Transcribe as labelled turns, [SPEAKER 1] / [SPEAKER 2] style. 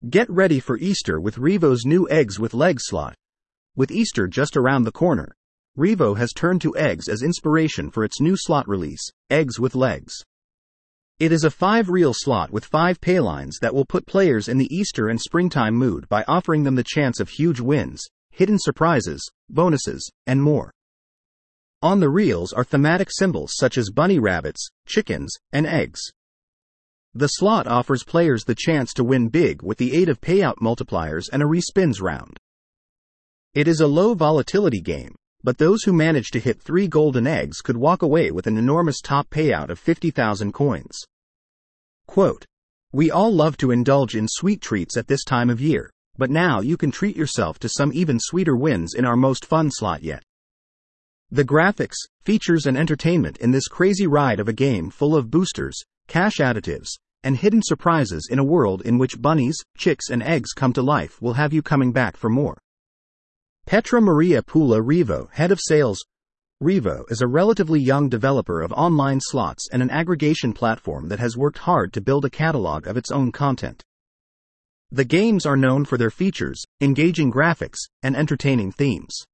[SPEAKER 1] Get ready for Easter with Revo's new Eggs with Legs slot. With Easter just around the corner, Revo has turned to eggs as inspiration for its new slot release, Eggs with Legs. It is a 5-reel slot with 5 paylines that will put players in the Easter and springtime mood by offering them the chance of huge wins, hidden surprises, bonuses, and more. On the reels are thematic symbols such as bunny rabbits, chickens, and eggs. The slot offers players the chance to win big with the aid of payout multipliers and a respins round. It is a low volatility game, but those who manage to hit 3 golden eggs could walk away with an enormous top payout of 50,000 coins. Quote, "We all love to indulge in sweet treats at this time of year, but now you can treat yourself to some even sweeter wins in our most fun slot yet." The graphics, features and entertainment in this crazy ride of a game full of boosters, cash additives, and hidden surprises in a world in which bunnies, chicks and eggs come to life will have you coming back for more. Petra Maria Pula Revo, head of sales. Revo is a relatively young developer of online slots and an aggregation platform that has worked hard to build a catalog of its own content. The games are known for their features, engaging graphics, and entertaining themes.